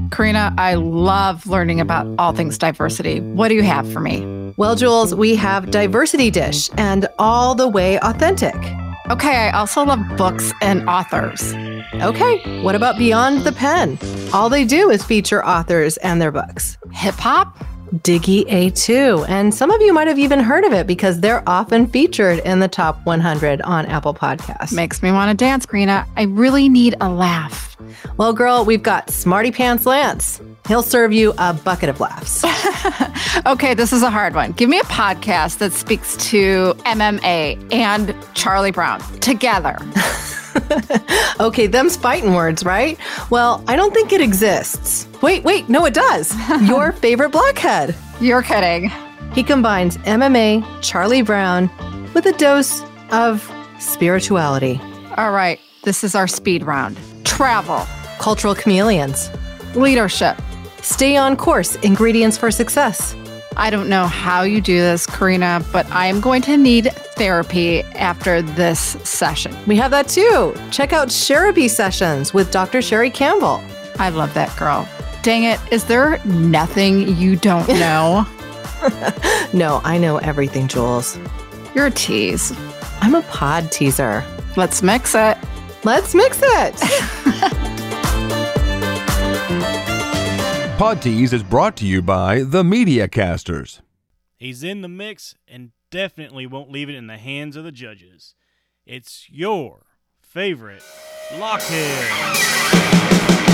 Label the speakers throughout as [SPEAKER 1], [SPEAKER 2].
[SPEAKER 1] Karina, I love learning about all things diversity. What do you have for me?
[SPEAKER 2] Well, Jules, we have Diversity Dish and All the Way Authentic.
[SPEAKER 1] Okay, I also love books and authors.
[SPEAKER 2] Okay, what about Beyond the Pen? All they do is feature authors and their books.
[SPEAKER 1] Hip hop?
[SPEAKER 2] Diggy A2, and some of you might have even heard of it because they're often featured in the top 100 on Apple Podcasts.
[SPEAKER 1] Makes me want to dance, Karina. I really need a laugh.
[SPEAKER 2] Well, girl, we've got Smarty Pants Lance. He'll serve you a bucket of laughs.
[SPEAKER 1] Okay, this is a hard one. Give me a podcast that speaks to MMA and Charlie Brown together.
[SPEAKER 2] Okay, them's fighting words, right? Well, I don't think it exists. Wait, no, it does. Your favorite blockhead.
[SPEAKER 1] You're kidding.
[SPEAKER 2] He combines MMA, Charlie Brown, with a dose of spirituality.
[SPEAKER 1] All right, this is our speed round. Travel.
[SPEAKER 2] Cultural chameleons.
[SPEAKER 1] Leadership.
[SPEAKER 2] Stay on course. Ingredients for success.
[SPEAKER 1] I don't know how you do this, Karina, but I am going to need therapy after this session.
[SPEAKER 2] We have that too. Check out Sherapy Sessions with Dr. Sherry Campbell.
[SPEAKER 1] I love that girl. Dang it, is there nothing you don't know?
[SPEAKER 2] No, I know everything, Jules.
[SPEAKER 1] You're a tease.
[SPEAKER 2] I'm a pod teaser.
[SPEAKER 1] Let's mix it.
[SPEAKER 2] Let's mix it.
[SPEAKER 3] Pod Tease is brought to you by the Media Casters.
[SPEAKER 4] He's in the mix and definitely won't leave it in the hands of the judges. It's your favorite Blockhead.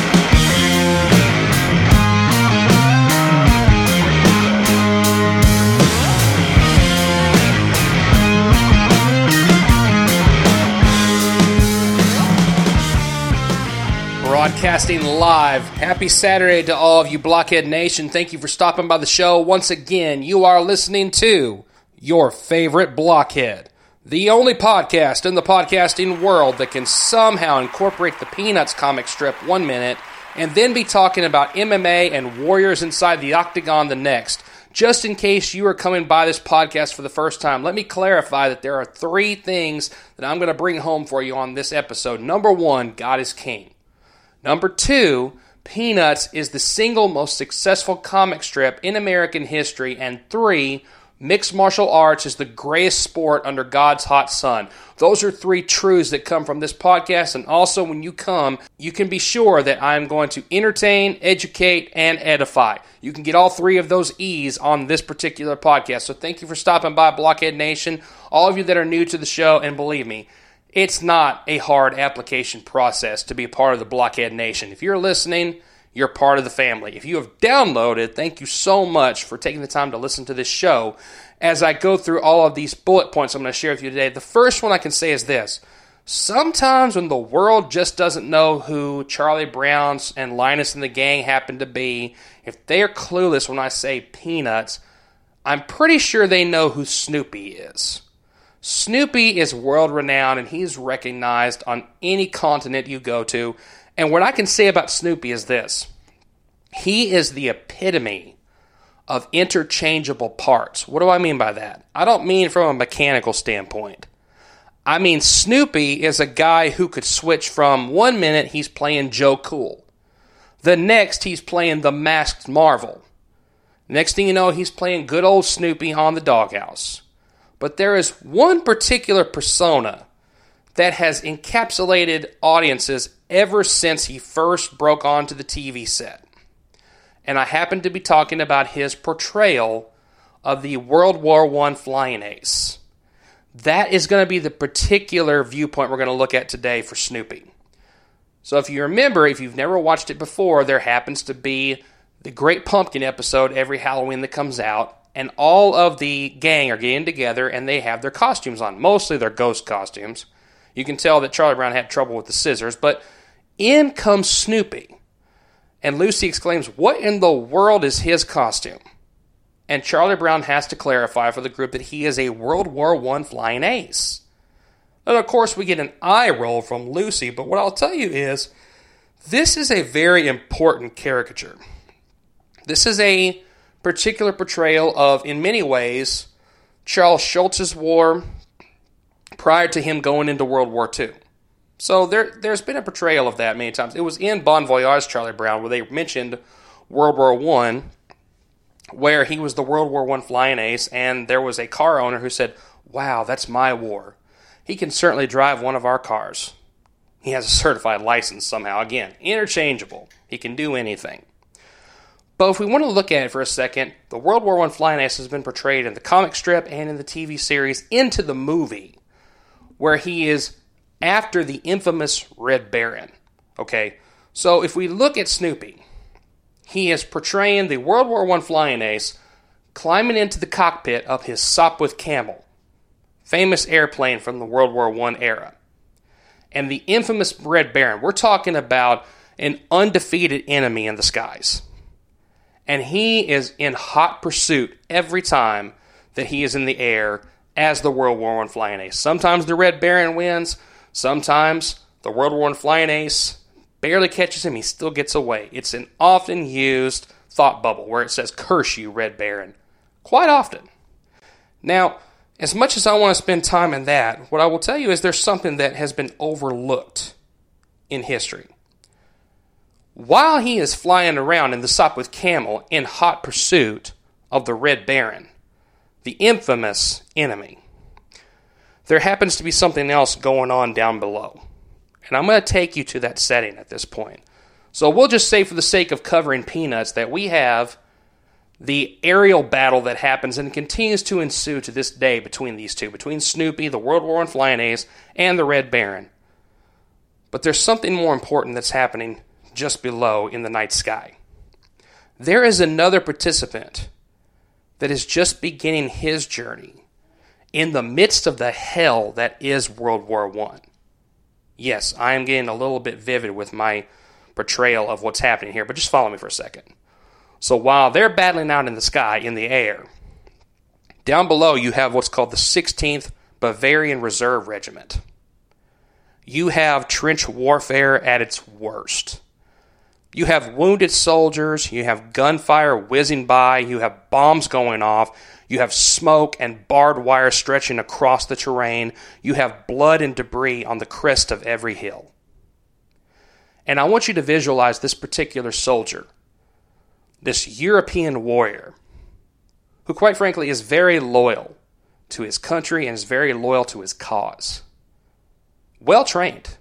[SPEAKER 5] Broadcasting live. Happy Saturday to all of you Blockhead Nation. Thank you for stopping by the show. Once again, you are listening to your favorite Blockhead, the only podcast in the podcasting world that can somehow incorporate the Peanuts comic strip 1 minute and then be talking about MMA and warriors inside the octagon the next. Just in case you are coming by this podcast for the first time, let me clarify that there are 3 things that I'm going to bring home for you on this episode. Number 1, God is King. Number 2, Peanuts is the single most successful comic strip in American history. And 3, mixed martial arts is the greatest sport under God's hot sun. Those are 3 truths that come from this podcast. And also when you come, you can be sure that I'm going to entertain, educate, and edify. You can get all 3 of those E's on this particular podcast. So thank you for stopping by, Blockhead Nation. All of you that are new to the show, and believe me, it's not a hard application process to be a part of the Blockhead Nation. If you're listening, you're part of the family. If you have downloaded, thank you so much for taking the time to listen to this show. As I go through all of these bullet points I'm going to share with you today, the first one I can say is this. Sometimes when the world just doesn't know who Charlie Brown and Linus and the gang happen to be, if they are clueless when I say Peanuts, I'm pretty sure they know who Snoopy is. Snoopy is world-renowned, and he's recognized on any continent you go to. And what I can say about Snoopy is this. He is the epitome of interchangeable parts. What do I mean by that? I don't mean from a mechanical standpoint. I mean Snoopy is a guy who could switch from 1 minute he's playing Joe Cool. The next he's playing the Masked Marvel. Next thing you know, he's playing good old Snoopy on the Doghouse. But there is one particular persona that has encapsulated audiences ever since he first broke onto the TV set. And I happen to be talking about his portrayal of the World War I flying ace. That is going to be the particular viewpoint we're going to look at today for Snoopy. So if you remember, if you've never watched it before, there happens to be the Great Pumpkin episode every Halloween that comes out. And all of the gang are getting together, and they have their costumes on. Mostly their ghost costumes. You can tell that Charlie Brown had trouble with the scissors. But in comes Snoopy. And Lucy exclaims, "What in the world is his costume?" And Charlie Brown has to clarify for the group that he is a World War I flying ace. And of course, we get an eye roll from Lucy. But what I'll tell you is, this is a very important caricature. This is a particular portrayal of, in many ways, Charles Schulz's war prior to him going into World War II. So there's been a portrayal of that many times. It was in Bon Voyage, Charlie Brown, where they mentioned World War I, where he was the World War I flying ace, and there was a car owner who said, "Wow, that's my war. He can certainly drive one of our cars. He has a certified license somehow." Again, interchangeable. He can do anything. But if we want to look at it for a second, the World War I flying ace has been portrayed in the comic strip and in the TV series into the movie, where he is after the infamous Red Baron. Okay, so if we look at Snoopy, he is portraying the World War I flying ace climbing into the cockpit of his Sopwith Camel, famous airplane from the World War I era. And the infamous Red Baron, we're talking about an undefeated enemy in the skies. And he is in hot pursuit every time that he is in the air as the World War I flying ace. Sometimes the Red Baron wins. Sometimes the World War I flying ace barely catches him. He still gets away. It's an often used thought bubble where it says, "Curse you, Red Baron," quite often. Now, as much as I want to spend time in that, what I will tell you is there's something that has been overlooked in history. While he is flying around in the Sopwith Camel in hot pursuit of the Red Baron, the infamous enemy, there happens to be something else going on down below. And I'm going to take you to that setting at this point. So we'll just say, for the sake of covering peanuts, that we have the aerial battle that happens and continues to ensue to this day between these two, between Snoopy, the World War I flying ace, and the Red Baron. But there's something more important that's happening just below in the night sky. There is another participant that is just beginning his journey in the midst of the hell that is World War I. Yes, I am getting a little bit vivid with my portrayal of what's happening here, but just follow me for a second. So while they're battling out in the sky, in the air, down below you have what's called the 16th Bavarian Reserve Regiment. You have trench warfare at its worst. You have wounded soldiers, you have gunfire whizzing by, you have bombs going off, you have smoke and barbed wire stretching across the terrain, you have blood and debris on the crest of every hill. And I want you to visualize this particular soldier, this European warrior, who quite frankly is very loyal to his country and is very loyal to his cause. Well trained.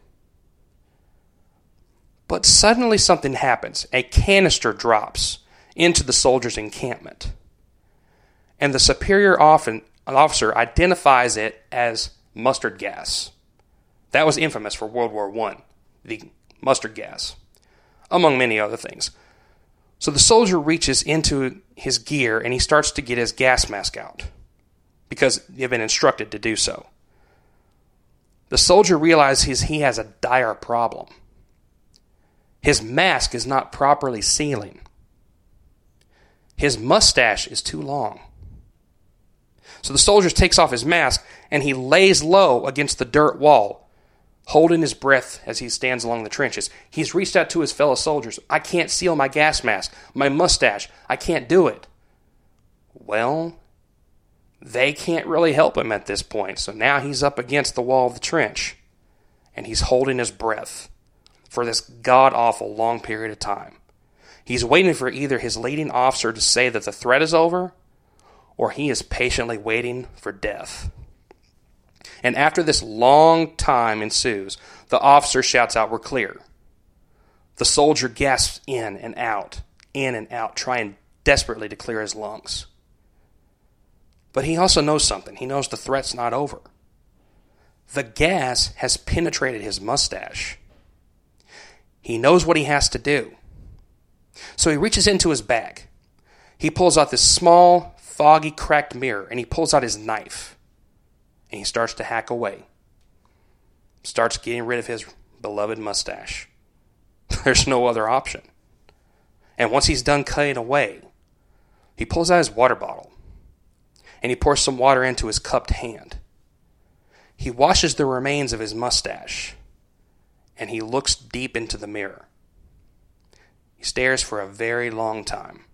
[SPEAKER 5] But suddenly something happens. A canister drops into the soldier's encampment. And the superior officer identifies it as mustard gas. That was infamous for World War I, the mustard gas, among many other things. So the soldier reaches into his gear and he starts to get his gas mask out because they've been instructed to do so. The soldier realizes he has a dire problem. His mask is not properly sealing. His mustache is too long. So the soldier takes off his mask and he lays low against the dirt wall, holding his breath as he stands along the trenches. He's reached out to his fellow soldiers. "I can't seal my gas mask, my mustache. I can't do it." Well, they can't really help him at this point. So now he's up against the wall of the trench and he's holding his breath for this god-awful long period of time. He's waiting for either his leading officer to say that the threat is over, or he is patiently waiting for death. And after this long time ensues, the officer shouts out, "We're clear." The soldier gasps in and out, trying desperately to clear his lungs. But he also knows something. He knows the threat's not over. The gas has penetrated his mustache. He knows what he has to do. So he reaches into his bag. He pulls out this small, foggy, cracked mirror, and he pulls out his knife. And he starts to hack away. Starts getting rid of his beloved mustache. There's no other option. And once he's done cutting away, he pulls out his water bottle. And he pours some water into his cupped hand. He washes the remains of his mustache. And he looks deep into the mirror. He stares for a very long time.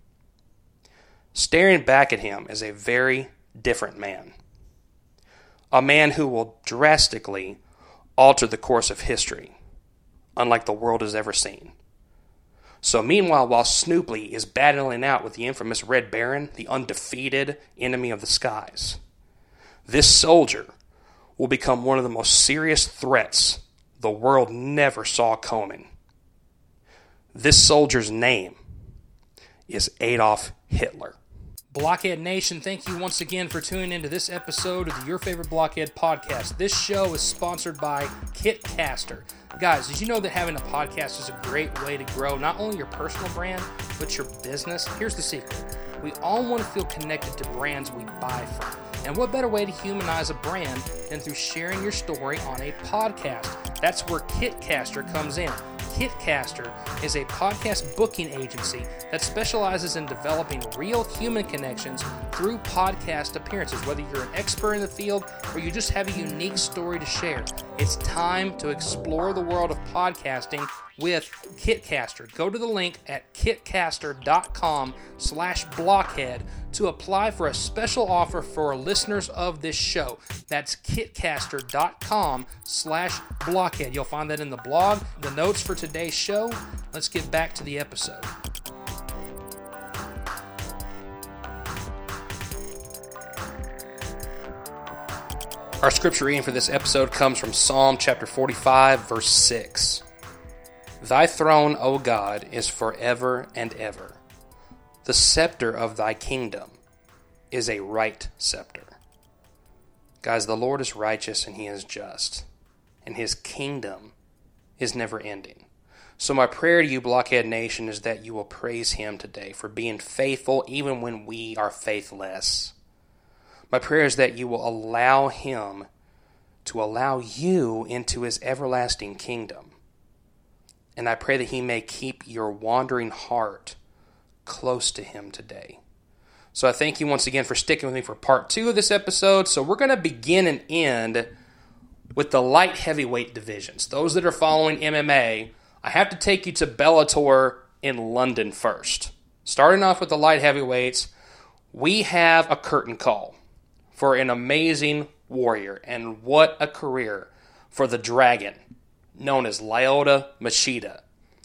[SPEAKER 5] Staring back at him is a very different man. A man who will drastically alter the course of history, unlike the world has ever seen. So meanwhile, while Snoopy is battling out with the infamous Red Baron, the undefeated enemy of the skies, this soldier will become one of the most serious threats the world never saw coming. This soldier's name is Adolf Hitler. Blockhead Nation, thank you once again for tuning into this episode of the Your Favorite Blockhead podcast. This show is sponsored by Kitcaster. Guys, did you know that having a podcast is a great way to grow not only your personal brand, but your business? Here's the secret. We all want to feel connected to brands we buy from. And what better way to humanize a brand than through sharing your story on a podcast? That's where Kitcaster comes in. Kitcaster is a podcast booking agency that specializes in developing real human connections through podcast appearances. Whether you're an expert in the field or you just have a unique story to share, it's time to explore the world of podcasting with Kitcaster. Go to the link at kitcaster.com/blockhead to apply for a special offer for listeners of this show. That's kitcaster.com/blockhead. You'll find that in the blog, the notes for today's show. Let's get back to the episode. Our scripture reading for this episode comes from Psalm chapter 45, verse 6. Thy throne, O God, is forever and ever. The scepter of thy kingdom is a right scepter. Guys, the Lord is righteous and he is just, and his kingdom is never ending. So my prayer to you, Blockhead Nation, is that you will praise him today for being faithful even when we are faithless. My prayer is that you will allow him to allow you into his everlasting kingdom. And I pray that he may keep your wandering heart close to him today. So I thank you once again for sticking with me for part 2 of this episode. So we're going to begin and end with the light heavyweight divisions. Those that are following MMA, I have to take you to Bellator in London first. Starting off with the light heavyweights, we have a curtain call for an amazing warrior. And what a career for the Dragon, known as Lyoto Machida.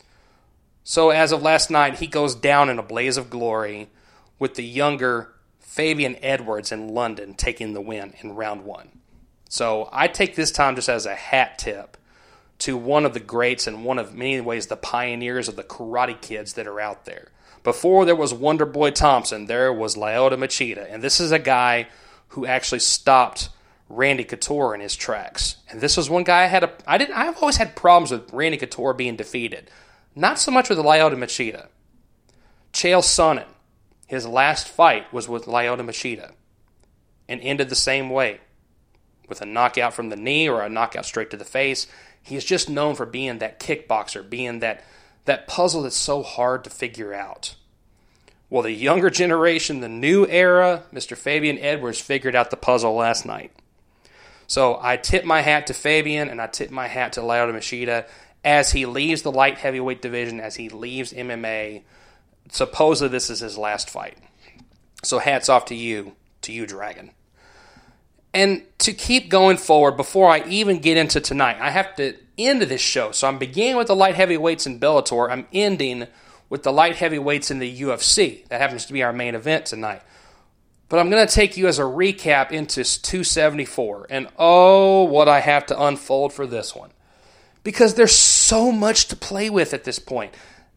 [SPEAKER 5] So as of last night, he goes down in a blaze of glory with the younger Fabian Edwards in London taking the win in round 1. So I take this time just as a hat tip to one of the greats and one of many ways the pioneers of the Karate Kids that are out there. Before there was Wonder Boy Thompson, there was Lyoto Machida. And this is a guy who actually stopped Randy Couture in his tracks. And this was one guy I've always had problems with Randy Couture being defeated. Not so much with Lyoto Machida. Chael Sonnen, his last fight was with Lyoto Machida and ended the same way, with a knockout from the knee or a knockout straight to the face. He is just known for being that kickboxer, being that puzzle that's so hard to figure out. Well, the younger generation, the new era, Mr. Fabian Edwards figured out the puzzle last night. So I tip my hat to Fabian and I tip my hat to Lyoto Machida as he leaves the light heavyweight division, as he leaves MMA. Supposedly this is his last fight. So hats off to you, Dragon. And to keep going forward, before I even get into tonight, I have to end this show. So I'm beginning with the light heavyweights in Bellator. I'm ending with the light heavyweights in the UFC. That happens to be our main event tonight. But I'm going to take you as a recap into 274. And oh, what I have to unfold for this one. Because there's so much to play with at this point.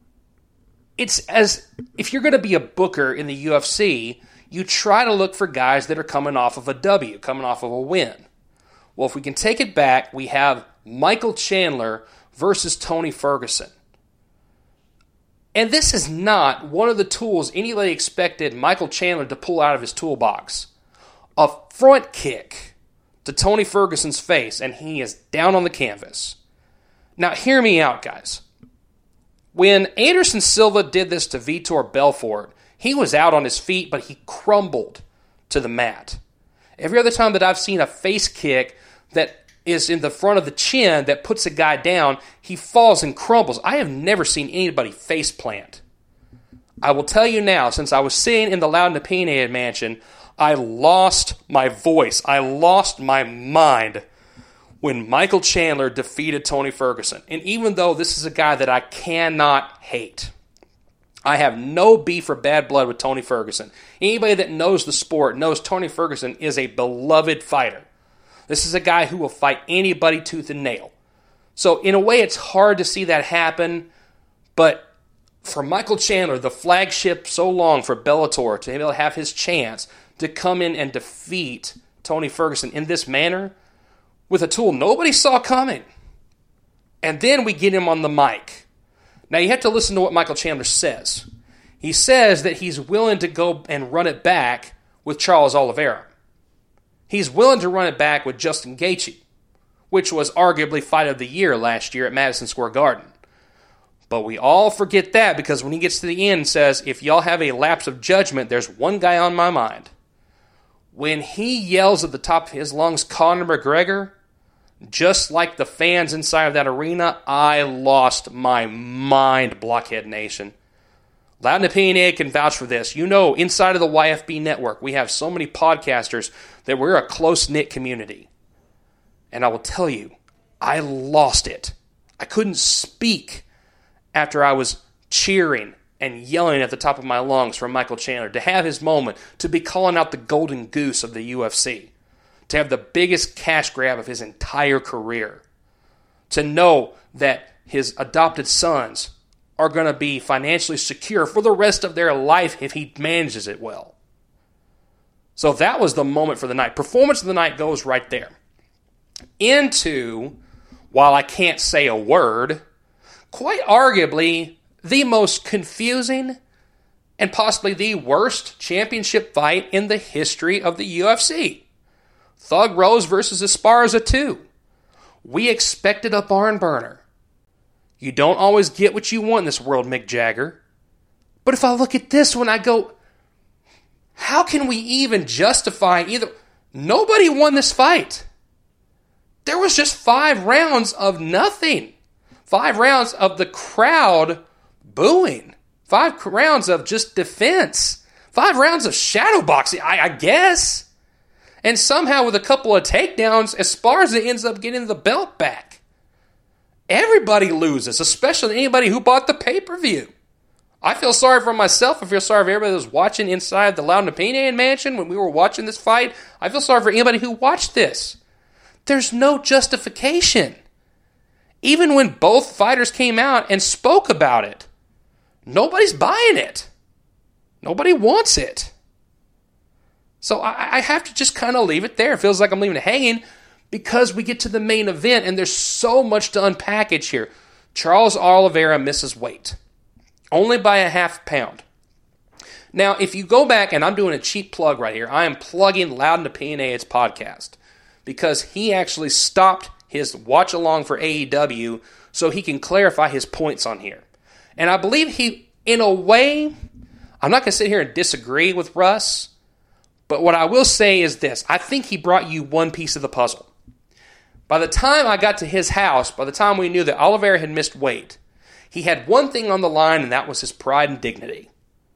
[SPEAKER 5] It's as if you're going to be a booker in the UFC, you try to look for guys that are coming off of a W, coming off of a win. Well, if we can take it back, we have Michael Chandler versus Tony Ferguson. And this is not one of the tools anybody expected Michael Chandler to pull out of his toolbox. A front kick to Tony Ferguson's face, and he is down on the canvas. Now, hear me out, guys. When Anderson Silva did this to Vitor Belfort, he was out on his feet, but he crumbled to the mat. Every other time that I've seen a face kick that is in the front of the chin that puts a guy down, he falls and crumbles. I have never seen anybody face plant. I will tell you now, since I was sitting in the Loud and Opinionated mansion, I lost my voice. I lost my mind when Michael Chandler defeated Tony Ferguson. And even though this is a guy that I cannot hate, I have no beef or bad blood with Tony Ferguson. Anybody that knows the sport knows Tony Ferguson is a beloved fighter. This is a guy who will fight anybody tooth and nail. So in a way, it's hard to see that happen. But for Michael Chandler, the flagship so long for Bellator, to be able to have his chance to come in and defeat Tony Ferguson in this manner, with a tool nobody saw coming. And then we get him on the mic. Now you have to listen to what Michael Chandler says. He says that he's willing to go and run it back with Charles Oliveira. He's willing to run it back with Justin Gaethje, which was arguably Fight of the Year last year at Madison Square Garden. But we all forget that because when he gets to the end and says, if y'all have a lapse of judgment, there's one guy on my mind. When he yells at the top of his lungs, Conor McGregor, just like the fans inside of that arena, I lost my mind, Blockhead Nation. Loud and Opinionated can vouch for this. You know, inside of the YFB network, we have so many podcasters that we're a close-knit community. And I will tell you, I lost it. I couldn't speak after I was cheering and yelling at the top of my lungs for Michael Chandler to have his moment, to be calling out the golden goose of the UFC, to have the biggest cash grab of his entire career, to know that his adopted sons are going to be financially secure for the rest of their life if he manages it well. So that was the moment for the night. Performance of the night goes right there. Into, while I can't say a word, quite arguably the most confusing and possibly the worst championship fight in the history of the UFC. Thug Rose versus Esparza 2. We expected a barn burner. You don't always get what you want in this world, Mick Jagger. But if I look at this one, I go, how can we even justify either? Nobody won this fight. There was just 5 rounds of nothing. 5 rounds of the crowd booing. 5 rounds of just defense. 5 rounds of shadow boxing, I guess. And somehow with a couple of takedowns, Esparza ends up getting the belt back. Everybody loses, especially anybody who bought the pay-per-view. I feel sorry for myself. I feel sorry for everybody that was watching inside the Loud and Opinionated Mansion when we were watching this fight. I feel sorry for anybody who watched this. There's no justification. Even when both fighters came out and spoke about it, nobody's buying it. Nobody wants it. So I have to just kind of leave it there. It feels like I'm leaving it hanging because we get to the main event and there's so much to unpackage here. Charles Oliveira misses weight. Only by a half pound. Now, if you go back, and I'm doing a cheap plug right here, I am plugging Loud and Opinionated's podcast because he actually stopped his watch along for AEW so he can clarify his points on here. And I believe he, in a way, I'm not going to sit here and disagree with Russ, but what I will say is this. I think he brought you one piece of the puzzle. By the time I got to his house, by the time we knew that Oliveira had missed weight, he had one thing on the line, and that was his pride and dignity.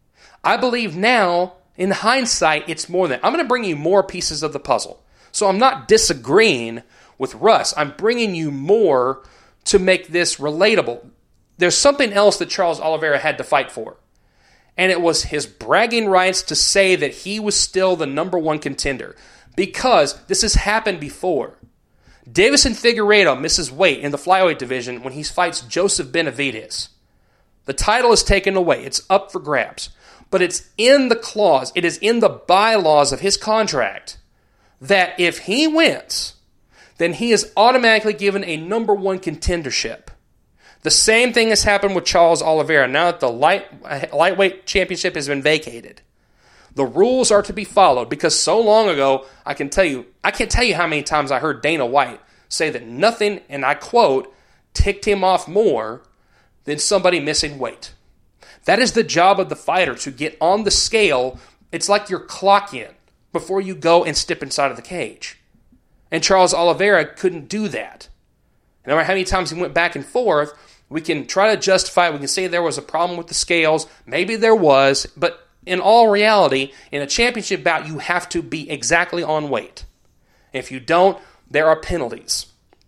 [SPEAKER 5] I believe now, in hindsight, it's more than... I'm going to bring you more pieces of the puzzle. So I'm not disagreeing with Russ. I'm bringing you more to make this relatable. There's something else that Charles Oliveira had to fight for. And it was his bragging rights to say that he was still the number one contender. Because this has happened before. Davison Figueiredo misses weight in the flyweight division when he fights Joseph Benavidez. The title is taken away. It's up for grabs. But it's in the clause, it is in the bylaws of his contract that if he wins, then he is automatically given a number one contendership. The same thing has happened with Charles Oliveira now that the lightweight championship has been vacated. The rules are to be followed because so long ago, I can't tell you how many times I heard Dana White say that nothing, and I quote, ticked him off more than somebody missing weight. That is the job of the fighter, to get on the scale. It's like your clock in before you go and step inside of the cage. And Charles Oliveira couldn't do that. No matter how many times he went back and forth, we can try to justify it. We can say there was a problem with the scales. Maybe there was, but in all reality, in a championship bout, you have to be exactly on weight. If you don't, there are penalties.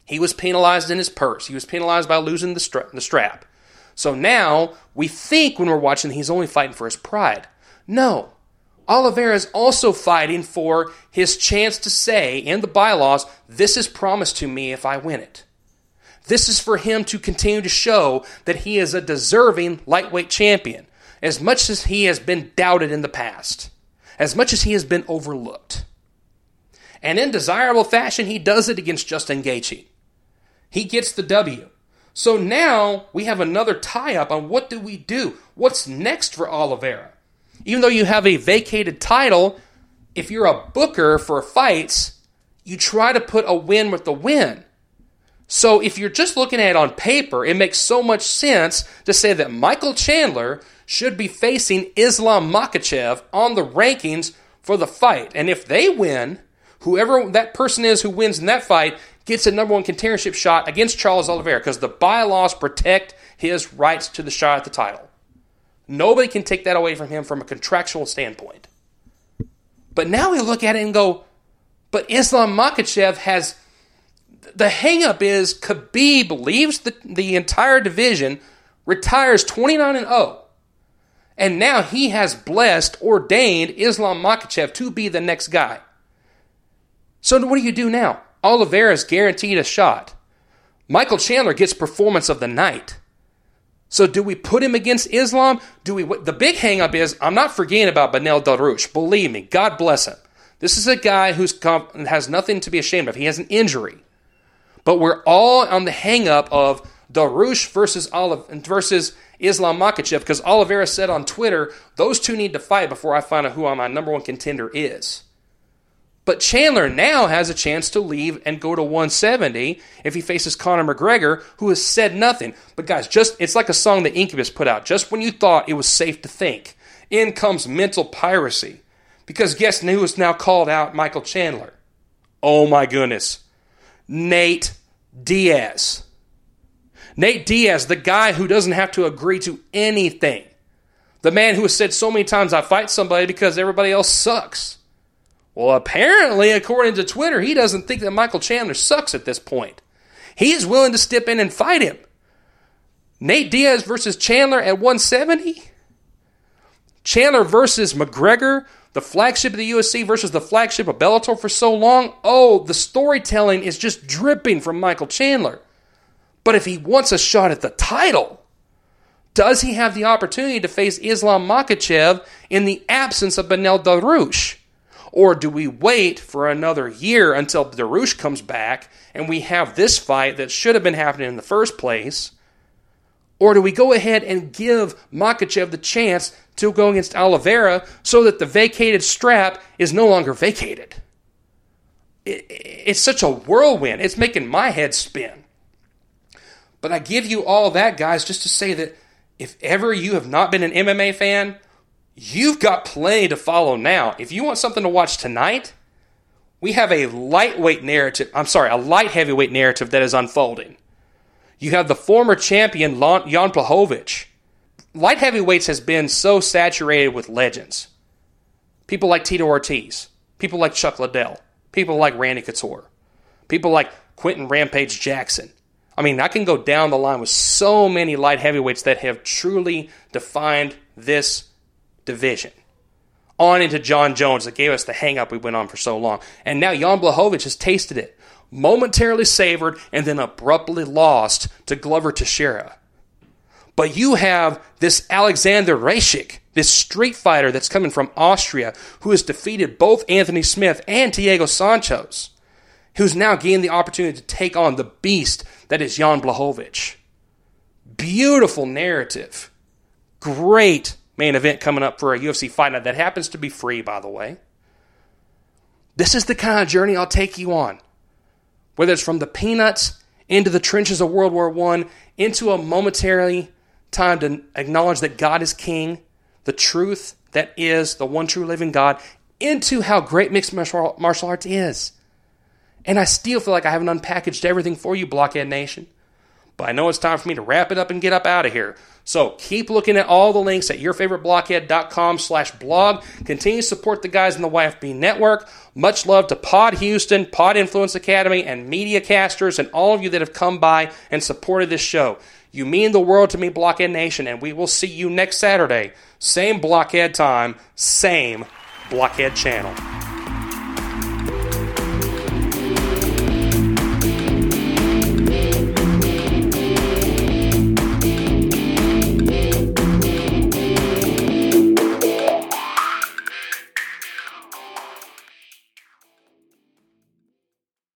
[SPEAKER 5] He was penalized in his purse. He was penalized by losing the strap. So now we think when we're watching he's only fighting for his pride. No. Oliveira is also fighting for his chance to say in the bylaws, this is promised to me if I win it. This is for him to continue to show that he is a deserving lightweight champion, as much as he has been doubted in the past, as much as he has been overlooked. And in desirable fashion, he does it against Justin Gaethje. He gets the W. So now we have another tie-up on what do we do? What's next for Oliveira? Even though you have a vacated title, if you're a booker for fights, you try to put a win with the win. So if you're just looking at it on paper, it makes so much sense to say that Michael Chandler should be facing Islam Makhachev on the rankings for the fight. And if they win, whoever that person is who wins in that fight gets a number one contendership shot against Charles Oliveira because the bylaws protect his rights to the shot at the title. Nobody can take that away from him from a contractual standpoint. But now we look at it and go, but Islam Makhachev has... The hang-up is Khabib leaves the entire division, retires 29-0, and now he has ordained Islam Makhachev to be the next guy. So what do you do now? Oliveira is guaranteed a shot. Michael Chandler gets performance of the night. So do we put him against Islam? The big hang-up is, I'm not forgetting about Beneil Dariush. Believe me, God bless him. This is a guy who has nothing to be ashamed of. He has an injury. But we're all on the hang-up of Dariush versus Islam Makhachev because Oliveira said on Twitter, those two need to fight before I find out who my number one contender is. But Chandler now has a chance to leave and go to 170 if he faces Conor McGregor, who has said nothing. But guys, it's like a song that Incubus put out. Just when you thought it was safe to think, in comes mental piracy. Because guess who has now called out Michael Chandler? Oh my goodness. Nate Diaz. Nate Diaz, the guy who doesn't have to agree to anything. The man who has said so many times, I fight somebody because everybody else sucks. Well, apparently, according to Twitter, he doesn't think that Michael Chandler sucks at this point. He is willing to step in and fight him. Nate Diaz versus Chandler at 170? Chandler versus McGregor, the flagship of the UFC versus the flagship of Bellator for so long? Oh, the storytelling is just dripping from Michael Chandler. But if he wants a shot at the title, does he have the opportunity to face Islam Makhachev in the absence of Beneil Dariush? Or do we wait for another year until Dariush comes back and we have this fight that should have been happening in the first place? Or do we go ahead and give Makhachev the chance to go against Oliveira so that the vacated strap is no longer vacated? It's such a whirlwind. It's making my head spin. But I give you all that, guys, just to say that if ever you have not been an MMA fan, you've got plenty to follow now. If you want something to watch tonight, we have a light heavyweight narrative that is unfolding. You have the former champion, Jan Blachowicz. Light heavyweights has been so saturated with legends. People like Tito Ortiz. People like Chuck Liddell. People like Randy Couture. People like Quentin Rampage Jackson. I mean, I can go down the line with so many light heavyweights that have truly defined this division. On into John Jones that gave us the hang-up we went on for so long. And now Jan Blachowicz has tasted it. Momentarily savored and then abruptly lost to Glover Teixeira. But you have this Alexander Rakic, this street fighter that's coming from Austria, who has defeated both Anthony Smith and Diego Santos, who's now gained the opportunity to take on the beast that is Jan Blachowicz. Beautiful narrative. Great main event coming up for a UFC fight night that happens to be free, by the way. This is the kind of journey I'll take you on. Whether it's from the peanuts into the trenches of World War I, into a momentary time to acknowledge that God is king, the truth that is the one true living God, into how great mixed martial arts is. And I still feel like I haven't unpackaged everything for you, Blockhead Nation. But I know it's time for me to wrap it up and get up out of here. So keep looking at all the links at yourfavoriteblockhead.com/blog. Continue to support the guys in the YFB network. Much love to Pod Houston, Pod Influence Academy, and MediaCasters, and all of you that have come by and supported this show. You mean the world to me, Blockhead Nation, and we will see you next Saturday. Same Blockhead time, same Blockhead channel.